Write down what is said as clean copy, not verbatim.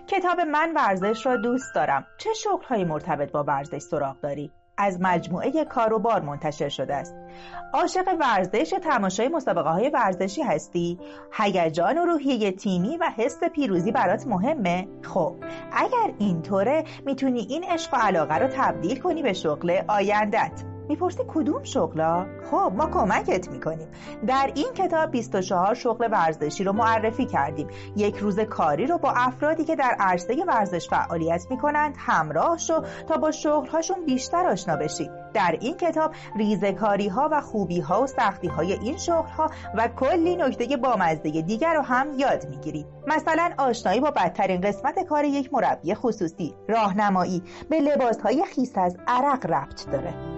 کتاب من ورزش را دوست دارم. چه شغل‌هایی مرتبط با ورزش سراغ داری؟ از مجموعه کار و بار منتشر شده است. عاشق ورزش یا تماشای مسابقه‌های ورزشی هستی؟ هیجان و روحیه تیمی و حس پیروزی برات مهمه؟ خب اگر اینطوره میتونی این عشق و علاقه رو تبدیل کنی به شغل آیندت. میپرسی کدوم شغلا؟ خب ما کمکت میکنیم. در این کتاب 24 شغل ورزشی رو معرفی کردیم. یک روز کاری رو با افرادی که در عرصه ورزش فعالیت میکنند همراه شو تا با شغلهاشون بیشتر آشنا بشی. در این کتاب ریزکاری ها و خوبی ها و سختی های این شغل ها و کلی نکته بامزه دیگر رو هم یاد میگیری. مثلا آشنایی با بدترین قسمت کار یک مربی خصوصی. راهنمایی به لباس های خیس از عرق ربط داره.